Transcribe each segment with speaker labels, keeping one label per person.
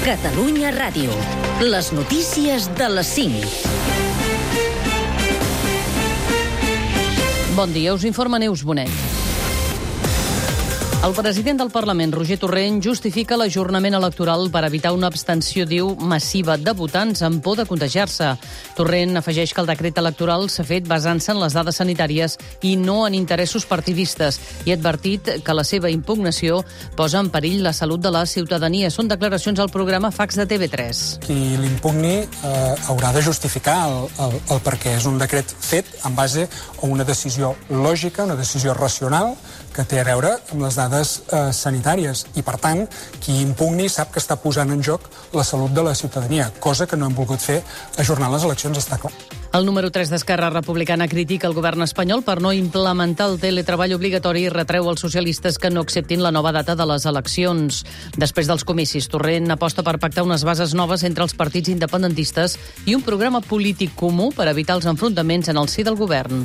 Speaker 1: Catalunya Ràdio. Les notícies de les 5.
Speaker 2: Bon dia, us informa Neus Bonet. El president del Parlament, Roger Torrent, justifica l'ajornament electoral per evitar una abstenció, diu, massiva de votants amb por de contagiar-se. Torrent afegeix que el decret electoral s'ha fet basant-se en les dades sanitàries i no en interessos partidistes i ha advertit que la seva impugnació posa en perill la salut de la ciutadania. Són declaracions al programa Fax de TV3.
Speaker 3: Qui l'impugni haurà de justificar el per què. És un decret fet en base a una decisió lògica, una decisió racional, que té a veure amb les dades sanitàries. I, per tant, qui impugni sap que està posant en joc la salut de la ciutadania, cosa que no hem volgut fer ajornant les eleccions, està clar.
Speaker 2: El número 3 d'Esquerra Republicana critica el govern espanyol per no implementar el teletreball obligatori i retreu als socialistes que no acceptin la nova data de les eleccions. Després dels comicis, Torrent aposta per pactar unes bases noves entre els partits independentistes i un programa polític comú per evitar els enfrontaments en el si del govern.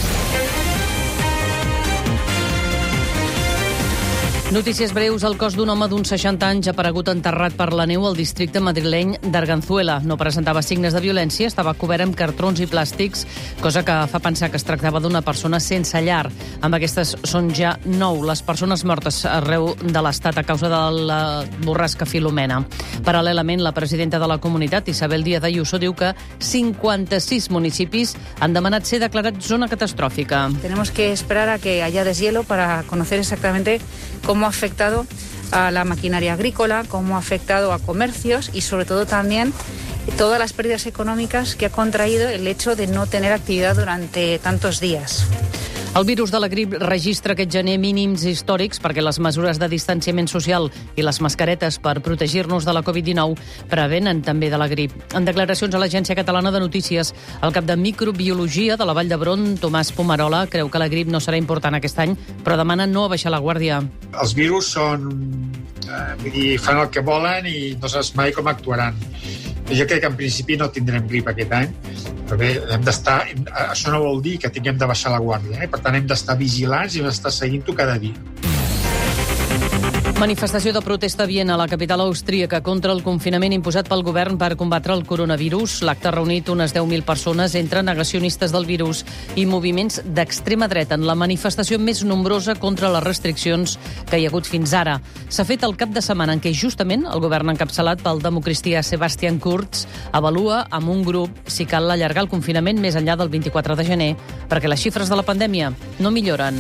Speaker 2: Notícies breus. El cos d'un home d'uns 60 anys ha aparegut enterrat per la neu al districte madrileny d'Arganzuela. No presentava signes de violència, estava cobert amb cartrons i plàstics, cosa que fa pensar que es tractava d'una persona sense llar. Amb aquestes són ja 9 les persones mortes arreu de l'Estat a causa de la borrasca Filomena. Paral·lelament, la presidenta de la comunitat, Isabel Díaz Ayuso, diu que 56 municipis han demanat ser declarats zona catastròfica.
Speaker 4: Tenemos que esperar a que haya deshielo para conocer exactamente cómo ha afectado a la maquinaria agrícola, cómo ha afectado a comercios y sobre todo también todas las pérdidas económicas que ha contraído el hecho de no tener actividad durante tantos días.
Speaker 2: El virus de la grip registra aquest gener mínims històrics perquè les mesures de distanciament social i les mascaretes per protegir-nos de la Covid-19 prevenen també de la grip. En declaracions a l'Agència Catalana de Notícies, el cap de microbiologia de la Vall d'Hebron, Tomàs Pomarola, creu que la grip no serà important aquest any, però demana no abaixar la guàrdia.
Speaker 5: Els virus fan el que volen i no saps mai com actuaran. Jo crec que en principi no tindrem grip aquest any, però bé, això no vol dir que tinguem de baixar la guàrdia, per tant hem d'estar vigilants i hem d'estar seguint-ho cada dia.
Speaker 2: Manifestació de protesta a Viena, la capital austríaca, contra el confinament imposat pel govern per combatre el coronavirus. L'acte ha reunit unes 10.000 persones entre negacionistes del virus i moviments d'extrema dreta en la manifestació més nombrosa contra les restriccions que hi ha hagut fins ara. S'ha fet el cap de setmana en què justament el govern encapçalat pel democristià Sebastian Kurz avalua amb un grup si cal allargar el confinament més enllà del 24 de gener perquè les xifres de la pandèmia no milloren.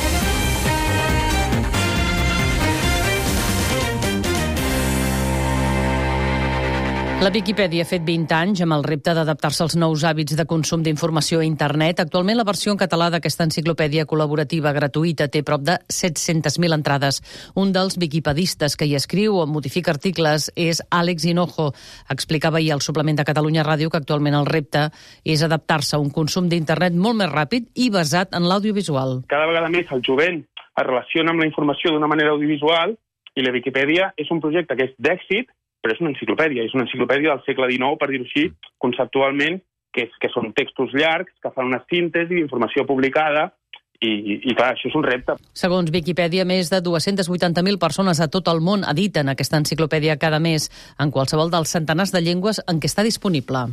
Speaker 2: La Viquipèdia ha fet 20 anys amb el repte d'adaptar-se als nous hàbits de consum d'informació a internet. Actualment la versió en català d'aquesta enciclopèdia col·laborativa gratuïta té prop de 700.000 entrades. Un dels viquipedistes que hi escriu o modifica articles és Àlex Hinojo. Explicava ahir al suplement de Catalunya Ràdio que actualment el repte és adaptar-se a un consum d'internet molt més ràpid i basat en l'audiovisual.
Speaker 6: Cada vegada més el jovent es relaciona amb la informació d'una manera audiovisual i la Viquipèdia és un projecte que és d'èxit, però és una enciclopèdia del segle XIX, per dir-ho així, conceptualment, que són textos llargs, que fan una síntesi d'informació publicada, i clar, això és un repte.
Speaker 2: Segons Viquipèdia, més de 280.000 persones a tot el món editen aquesta enciclopèdia cada mes, en qualsevol dels centenars de llengües en què està disponible.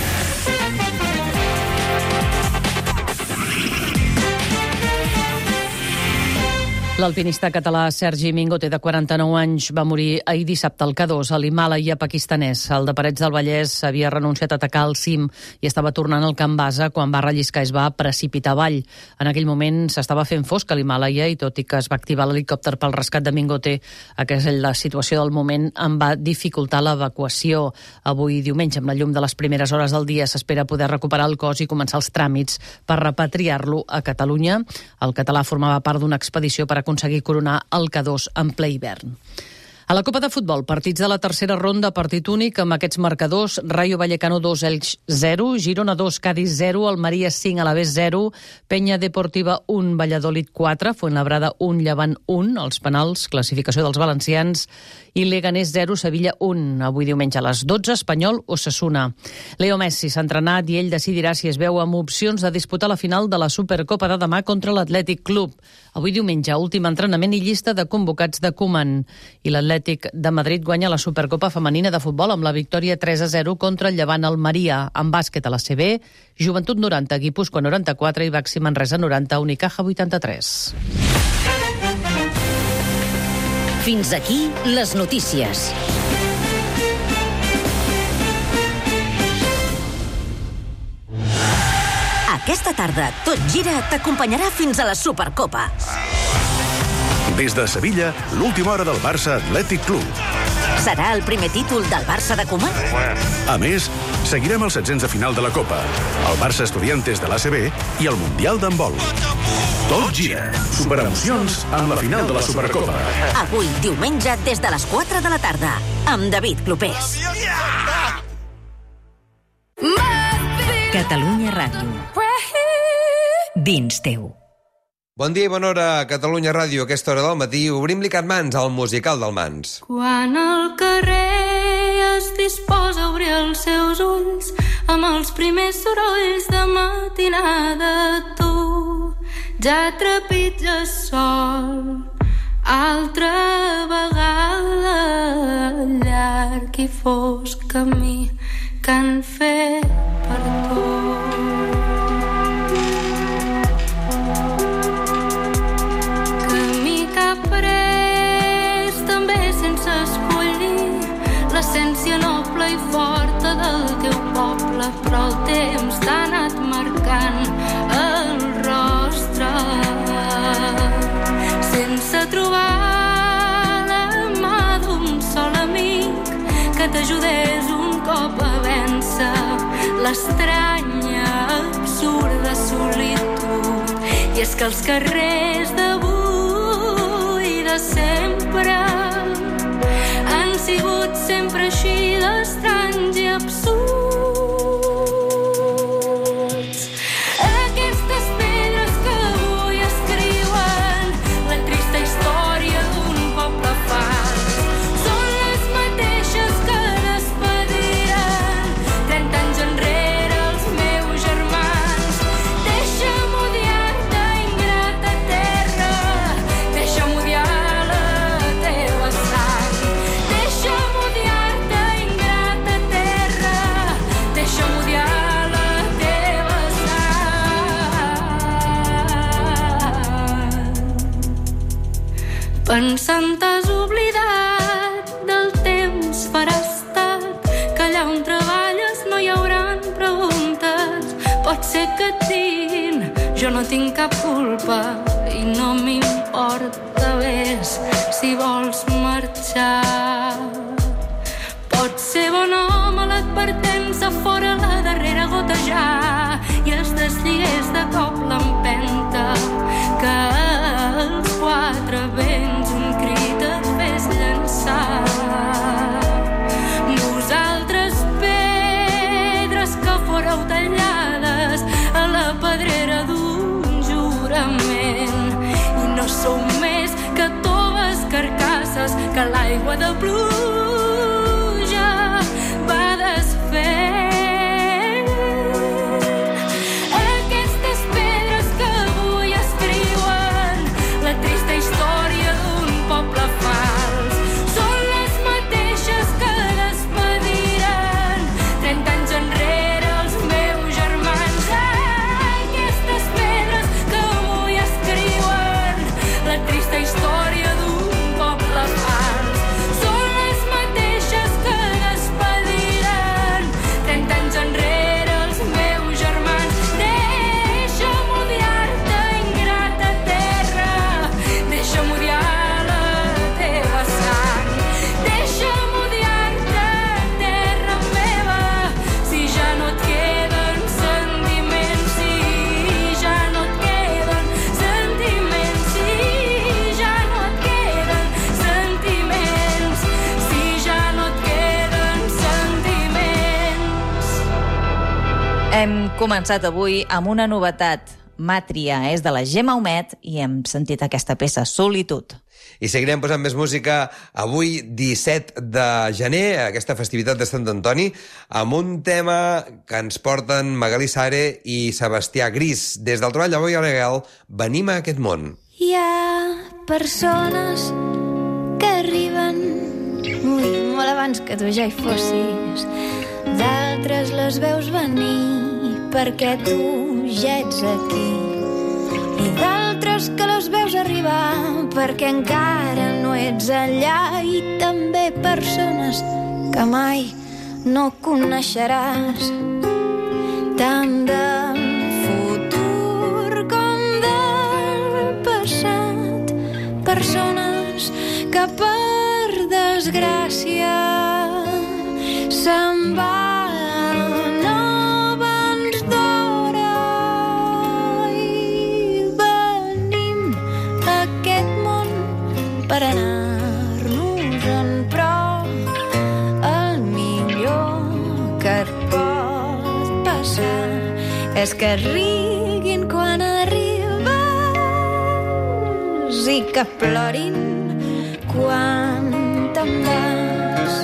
Speaker 2: L'alpinista català Sergi Mingote, de 49 anys, va morir ahir dissabte al K2, a l'Himàlaia pakistanès. El de Parets del Vallès havia renunciat a atacar el cim i estava tornant al Camp Base quan va relliscar i es va precipitar avall. En aquell moment s'estava fent fosc a l'Himàlaia i tot i que es va activar l'helicòpter pel rescat de Mingote, la situació del moment en va dificultar l'evacuació. Avui diumenge, amb la llum de les primeres hores del dia, s'espera poder recuperar el cos i començar els tràmits per repatriar-lo a Catalunya. El català formava part d'una expedició per aconseguir coronar el K2 en ple hivern. A la Copa de Futbol, partits de la tercera ronda, partit únic amb aquests marcadors: Rayo Vallecano 2, Elx 0, Girona 2, Cádiz 0, Almeria 5, Alavés 0, Peña Deportiva 1, Valladolid 4, Fuenlabrada 1, Llevant 1, els penals, classificació dels valencians, i Leganés 0, Sevilla 1. Avui diumenge a les 12, Espanyol Osasuna. Leo Messi s'ha entrenat i ell decidirà si es veu amb opcions de disputar la final de la Supercopa de demà contra l'Atlètic Club. Avui diumenge, últim entrenament i llista de convocats de Koeman. I l'Atlètic l'Atlètic de Madrid guanya la Supercopa femenina de futbol amb la victòria 3-0 contra el Llevant Almeria. En bàsquet a la CB, Joventut 90, Guipúscoa 94 i Baxi Manresa 90, Unicaja 83.
Speaker 1: Fins aquí les notícies. Aquesta tarda, Tot Gira t'acompanyarà fins a la Supercopa.
Speaker 7: Des de Sevilla, l'última hora del Barça Atlètic Club.
Speaker 1: Serà el primer títol del Barça de Koeman?
Speaker 7: A més, seguirem els setzents de final de la Copa, el Barça Estudiantes de l'ACB i el Mundial d'handbol. Tot gira. Superemocions amb la final de la Supercopa.
Speaker 1: Avui, diumenge, des de les 4 de la tarda, amb David Clopés. Catalunya Ràdio. Dins teu.
Speaker 8: Bon dia i bona hora a Catalunya Ràdio. A aquesta hora del matí obrim l'ICAT Mans, al musical del Mans.
Speaker 9: Quan el carrer es disposa a obrir els seus ulls amb els primers sorolls de matinada, tu ja trepitges sol altra vegada el llarg i fosc camí que han fet per tu. L'essència noble i forta del teu poble, però el temps t'ha anat marcant el rostre sense trobar la mà d'un sol amic que t'ajudés un cop a vèncer l'estranya, absurda solitud. I és que els carrers d'avui i de sempre han sigut sempre així d'estranys i absurds. Aquestes pedres que avui escriuen la trista història d'un poble fals són les mateixes que despediren 30 anys enrere els meus germans. Deixa'm odiar-te, ingrata terra, deixa'm odiar la teva sang. Deixa'm odiar-te, ingrata terra, deixa'm odiar la teva sang. Pensant t'has oblidat del temps farà estat que allà on treballes no hi hauran preguntes. Pot ser que et diguin jo no tinc cap culpa i no m'importa, ves si vols marxar. Pot ser bon home l'advertença fora la darrera gota ja i es desligués de cop l'empenta que els quatre vents un crit et fes llançar. Vosaltres pedres que foreu tallades a la pedrera d'un jurament i no sou més que toves carcasses que l'aigua de pluja va desfent. Aquestes pedres que avui escriuen la trista història d'un poble fals són les mateixes que despediren 30 anys enrere els meus germans. Aquestes pedres que avui escriuen la trista història d'un poble fals són les mateixes que despediren 30 anys enrere els meus germans. Deixa'm odiar-te, ingrata terra, deixa'm odiar la teva sang. Deixa'm odiar-te, terra meva, si ja no et queden sentiments, si ja no et queden sentiments, si ja no et queden sentiments, si ja no et queden sentiments.
Speaker 10: Hem començat avui amb una novetat. Màtria és de la Gemma Humet i hem sentit aquesta peça, Solitud.
Speaker 8: I seguirem posant més música avui, 17 de gener, aquesta festivitat de Sant Antoni, amb un tema que ens porten Magalí Sare i Sebastià Gris. Des del treball de Boi Aragel, venim a aquest món.
Speaker 9: Hi ha persones que arriben
Speaker 11: abans que tu ja hi fossis. D'altres les veus venir perquè tu ja ets aquí. I d'altres que les veus arribar perquè encara no ets allà. I també persones que mai no coneixeràs, tant del futur com del passat. Persones que per desgràcia se'n van abans d'hora. I venim a aquest món per anar-nos-en, però el millor que et pot passar és que riguin quan arribes i que plorin quan te'n vas.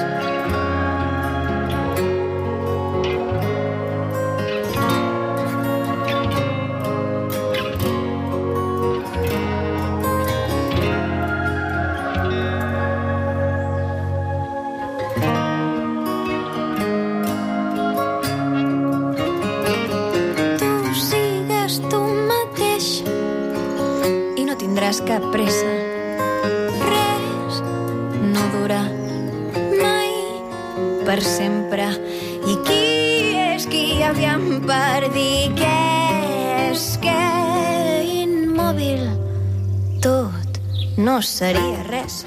Speaker 11: Tu sigues tu mateix i no tindràs cap pressa. Res no dura mai per sempre. I qui és qui, aviam, per dir què és què? Immòbil tot no seria res.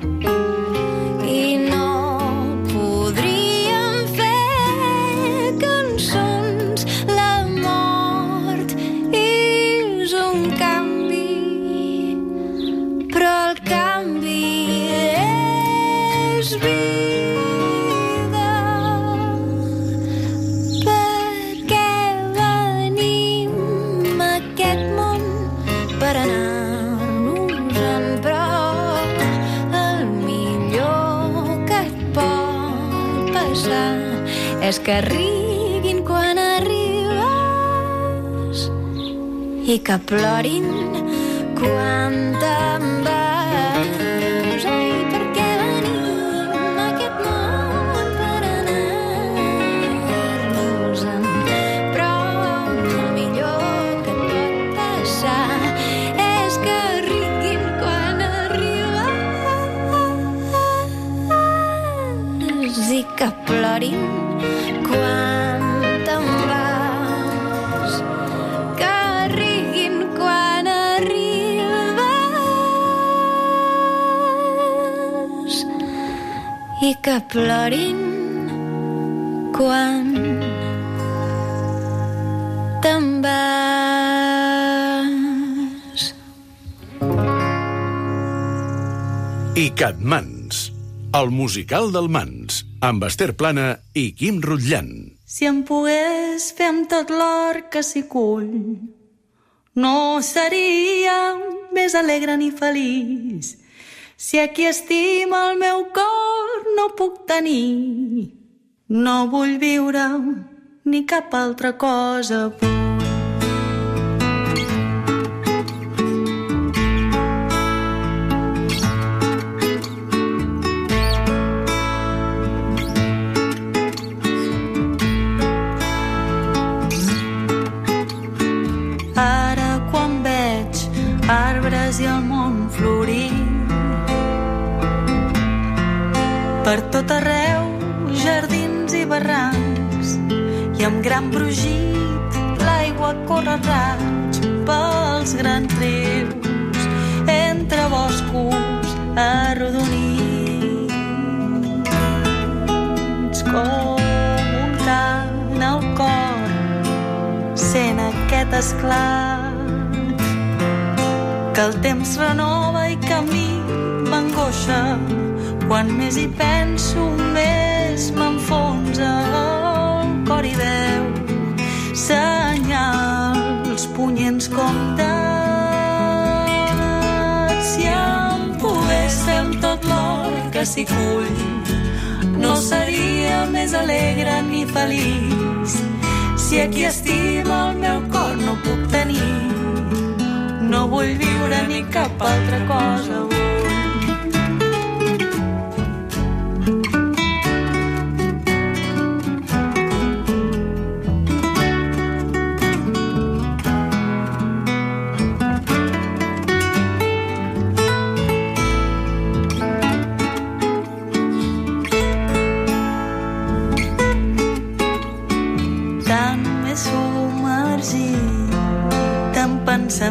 Speaker 11: I no podríem fer cançons. La mort és un canvi, però el canvi és vida. Perquè venim a aquest món per anar-nos-en, però el millor que et pot passar és que riguin quan arribes i que plorin quan te'n vas. Ai, perquè venim a aquest món per anar-nos-en, però el millor que et pot passar és que riguin quan arribes i que plorin quan te'n vas. Que riguin quan arribes i que plorin quan te'n vas.
Speaker 7: I Catmans, el musical del Mans, amb Esther Plana i Quim Rutllant.
Speaker 9: Si em pogués fer amb tot l'or que s'hi cull, no seria més alegre ni feliç. Si a qui estima el meu cor no puc tenir, no vull viure ni cap altra cosa vull. Ara quan veig arbres i el món florint, per tot arreu jardins i barrancs, i amb gran brugit l'aigua corre a raig pels grans rius, entre boscos arrodonits, com un cant al cor sent aquest esclat, que el temps renova i que a mi m'angoixa. Quan més hi penso, més m'enfonsa el cor i veu senyals punyents com dats. Si em pogués fer amb tot l'or que s'hi cull, no seria més alegre ni feliç. Si a qui estima el meu cor no puc tenir, no vull viure ni cap altra cosa vull.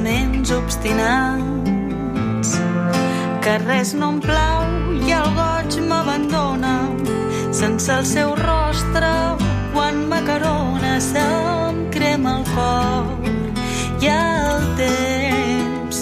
Speaker 12: pensaments obstinats, que res no em plau i el goig m'abandona, sense el seu rostre quan m'acarona se'm crema el cor i el temps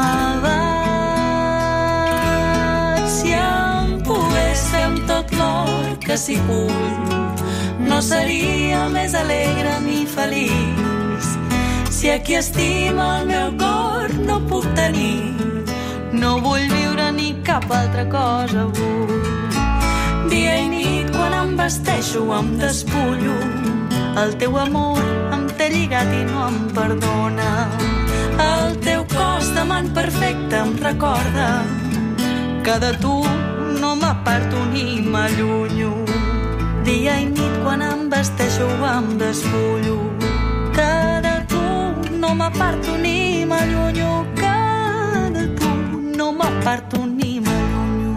Speaker 12: m'abat. Si em pogués fer amb tot l'or que s'hi cull, no seria més alegre ni feliç. Si a qui estima el meu cor no puc tenir, no vull viure ni cap altra cosa vull. Dia i nit quan em vesteixo em despullo, el teu amor em té lligat i no em perdona. El teu cos d'amant perfecte em recorda que de tu no m'aparto ni m'allunyo. Dia i nit quan em vesteixo em despullo, que de tu no m'aparto ni m'allunyo, que de tu no m'aparto ni m'allunyo.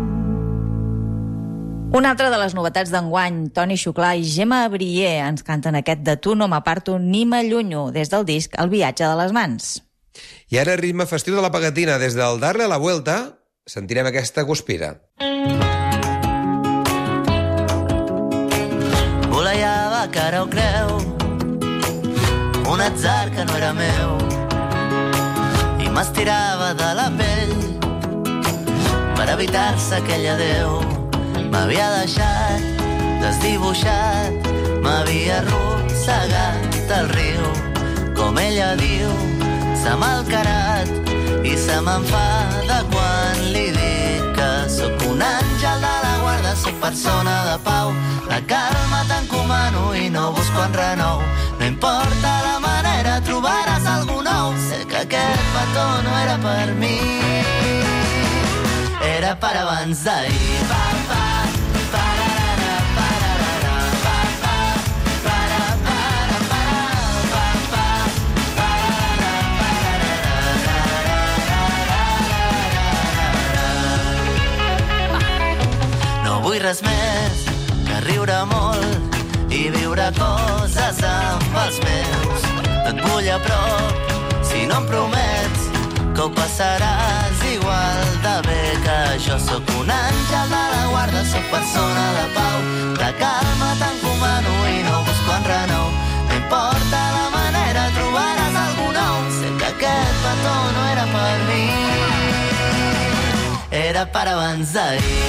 Speaker 10: Una altra de les novetats d'enguany, Toni Xuclà i Gemma Brier ens canten aquest de tu no m'aparto ni m'allunyo des del disc El viatge de les mans.
Speaker 8: I ara ritme festiu de la pegatina. Des del Darle a la Vuelta sentirem aquesta guspira.
Speaker 13: Volejava cara o creu, un atzar que no era meu, i m'estirava de la pell per evitar-se aquell adeu. M'havia deixat desdibuixat, m'havia arrossegat al riu, com ella diu, s'ha malcarat i se m'enfada quan li dic que sóc un àngel de la guarda, sóc persona de pau, la calma t'encomano i no busco enrenou. No importa la manera, trobaràs algú nou. Sé que aquest petó no era per mi, era per abans d'ahir. Vull res més que riure molt i viure coses amb els meus. Et vull a prop, si no em promets que ho passaràs igual de bé que jo. Sóc un àngel de la guarda, sóc persona de pau, la calma t'encomano i no busco enrenou. No importa la manera, trobaràs algú nou. Sé que aquest petó no era per mi, era per abans d'ahir.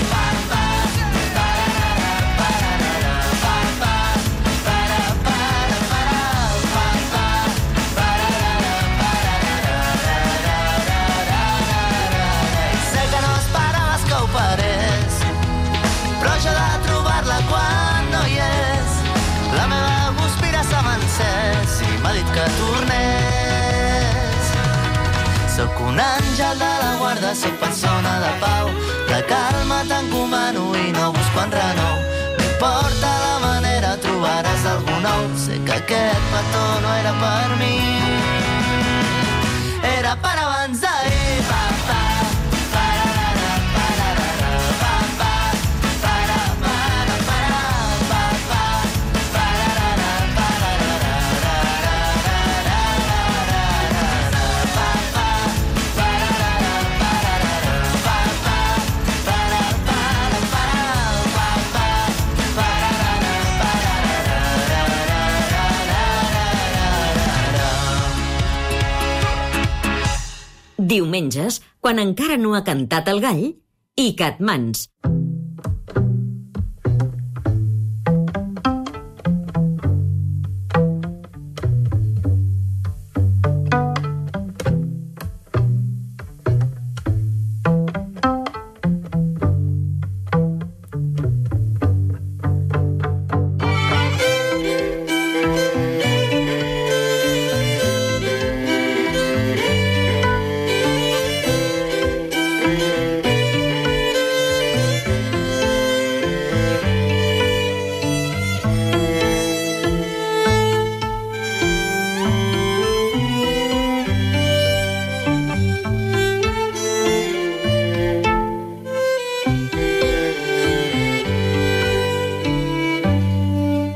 Speaker 13: Però jo de trobar-la quan no hi és, la meva guspira s'ha encès i m'ha dit que tornés. Sóc un àngel de la guarda, sóc persona de pau, la calma t'encomano i no busco enrenou. No importa la manera, trobaràs algú nou. Sé que aquest petó no era per mi, era per abans d'ahir.
Speaker 1: Diumenges, quan encara no ha cantat el gall, i Catmans.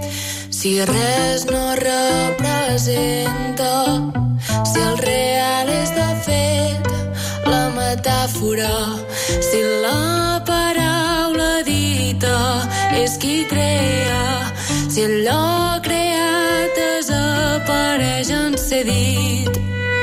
Speaker 11: Si res no representa, si el real
Speaker 9: metàfora. Si la paraula dita és qui crea, si allò creat desapareix en ser dit.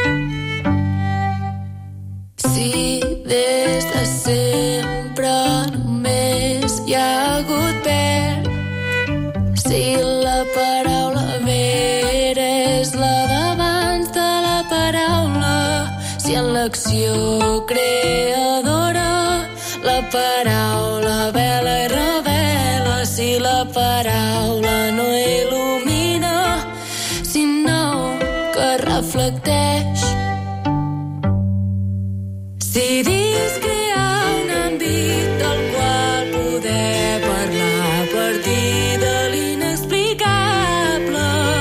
Speaker 9: Si des de sempre només hi ha hagut ver, si la paraula ver és la d'abans de la paraula, si en l'acció creadora la paraula vela i revela, si la paraula no il·lumina, sinó que reflecteix. Si dins crear un àmbit del qual poder parlar a partir de l'inexplicable.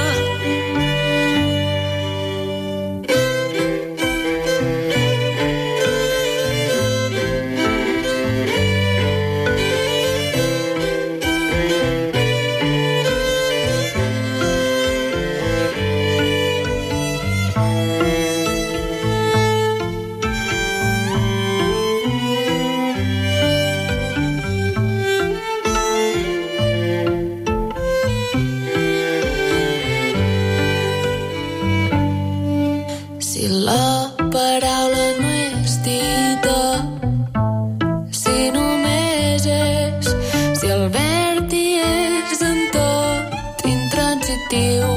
Speaker 9: Si la paraula no és dita, si només és, si el verb hi és en tot intransitiu,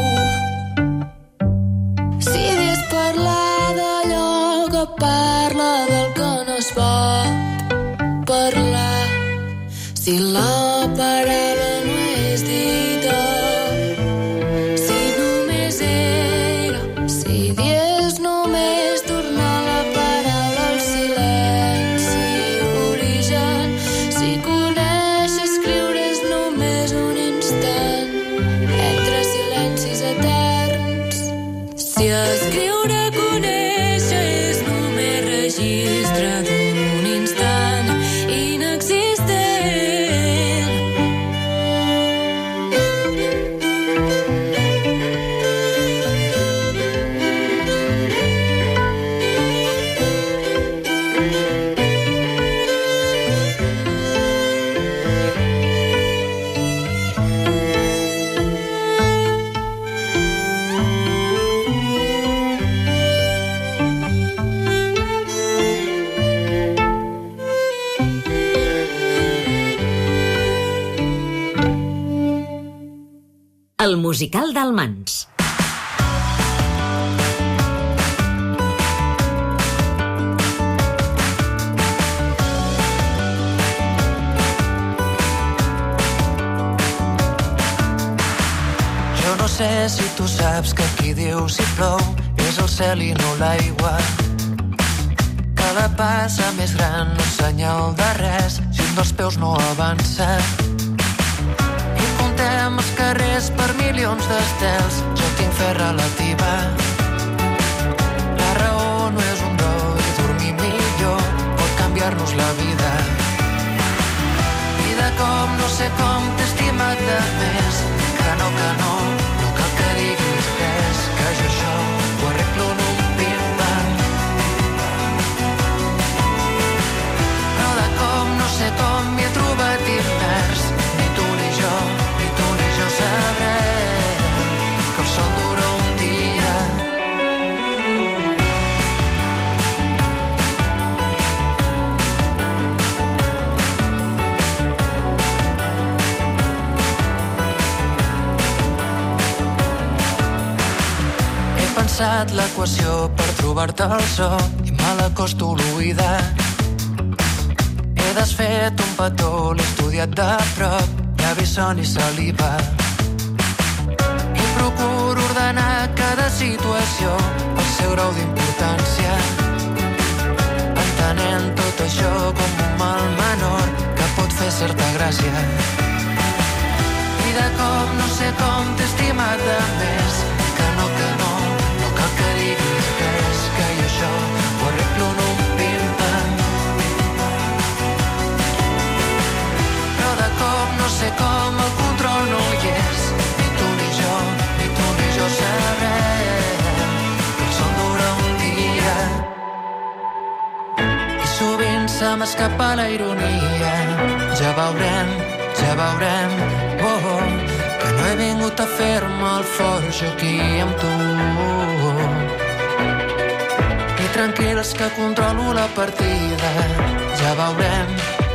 Speaker 9: si és parlar d'allò que parla del que no es pot parlar, si la paraula no és dita, si només era, si dies només tornar la paraula al silenci origen, si conèixer escriure és només un instant entre silencis eterns, si escriure conèixer és només registre d'un instant inexistent.
Speaker 1: El musical d'Almans.
Speaker 14: Jo no sé si tu saps que qui diu si plou és el cel i no l'aigua, que la passa més gran no és senyal de res si un dels peus no avança. I contem els carrers per milions d'estels, jo tinc fe relativa. La raó no és un do i dormir millor pot canviar-nos la vida. I de com no sé com t'he estimat de més, que no cal que diguis res, que jo això ho arreglo en un pim-pam. Però de com no sé com m'hi he trobat immers, ni tu ni jo sabrem que el sol dura un dia. He pensat l'equació per trobar-te el so i me l'acosto a l'oïda. He desfet un petó, l'he estudiat de prop, llavi, son i saliva. I procuro ordenar cada situació pel seu grau d'importància, entenent tot això com un mal menor que pot fer certa gràcia. I de cop no sé com t'he estimat de més, que no cal que diguis res, que jo això ho arreglo en un pim-pam. Però de cop no sé com el control no hi és, ni tu ni jo sabrem que el sol dura un dia. I sovint se m'escapa la ironia. Ja veurem, oh, que no he vingut a fer-me el fort, jo aquí amb tu. I tranquils que controlo la partida. Ja veurem,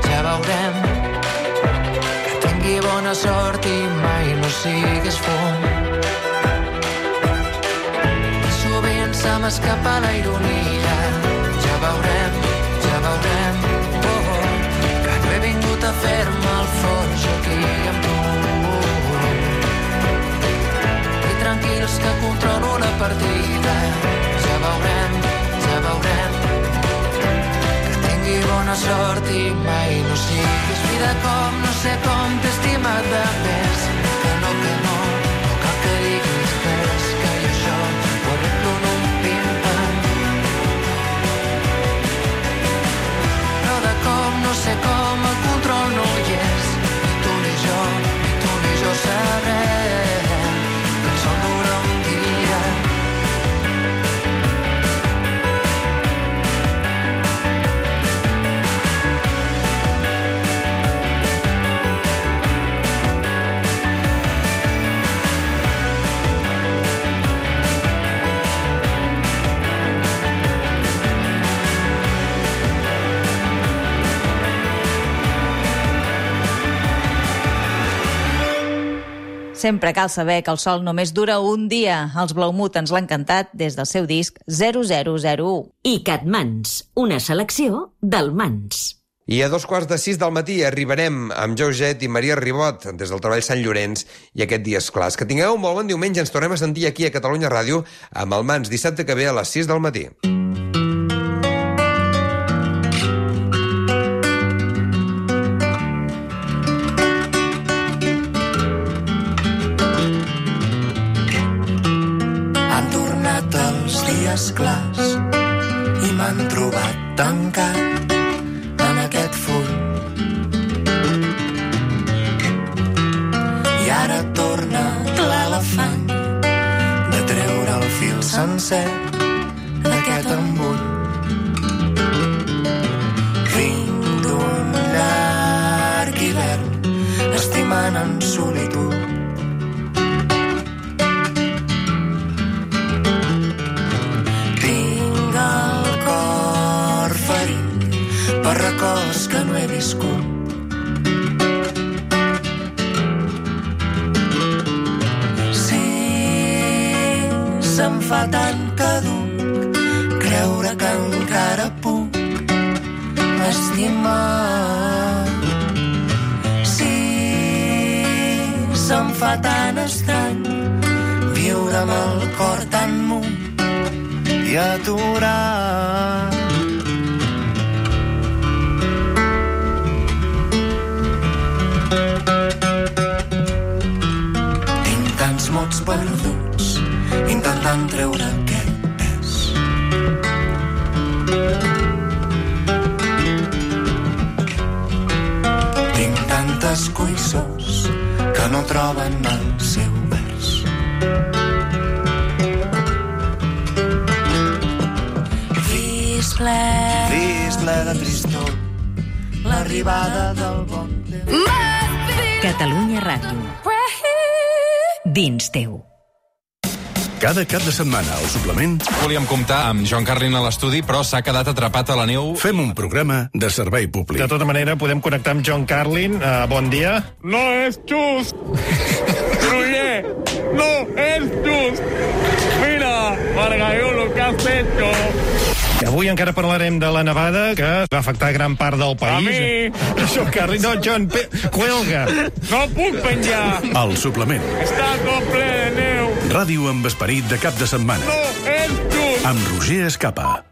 Speaker 14: que tingui bona sort i mai no siguis fum. I sovint se m'escapa la ironia. Ja veurem, oh, que no he vingut a fer-me el fort, jo aquí amb tu. I tranquils que controlo la partida. Ja veurem, que tingui bona sort i mai no siguis vida com no sé com t'he estimat de més. Que no cal que diguis res, que jo això ho arreglo en un pim-pam. Però de com no sé com el control no hi és. Ni tu ni jo sabrem que el sol dura un dia.
Speaker 10: Sempre cal saber que el sol només dura un dia. Els Blaumut ens l'han cantat des del seu disc 0001.
Speaker 1: I Catmans, una selecció del Mans.
Speaker 8: I a 5:15 del matí arribarem amb Joe Jett i Maria Ribot des del treball Sant Llorenç i aquest dia és clar. Que tingueu un molt bon diumenge. Ens tornem a sentir aquí a Catalunya Ràdio amb el Mans dissabte que ve a les 6 del matí.
Speaker 14: Clars i m'han trobat tancat en aquest full. I ara torna l'elefant de treure el fil sencer d'aquest embull. Vinc d'un llarg hivern estimant en solitud. Per records que no he viscut. Sí, se'm fa tan caduc creure que encara puc estimar. Sí, se'm fa tan estrany viure amb el cor tan mu i aturat. Mots perduts intentant treure aquest pes. Tinc tantes cuissors que no troben el seu vers. Vist ple de tristor l'arribada del bon temps.
Speaker 1: Catalunya Ràdio. Dins teu.
Speaker 7: Cada cap de setmana al suplement
Speaker 15: volíem comptar amb John Carlin a l'estudi, però s'ha quedat atrapat a la neu.
Speaker 7: Fem un programa de servei públic.
Speaker 16: De tota manera, podem connectar amb John Carlin. Bon dia.
Speaker 17: No és just. Roger, no és just. Mira, Margallo, lo que has hecho.
Speaker 16: Avui encara parlarem de la nevada que va afectar gran part del país.
Speaker 17: A mi.
Speaker 16: John Carlin, no, John, cuelga.
Speaker 17: No puc penjar.
Speaker 7: El suplement.
Speaker 17: Està tot ple de neu.
Speaker 7: Ràdio amb esperit de cap de setmana.
Speaker 17: No és just.
Speaker 7: Amb Roger Escapa.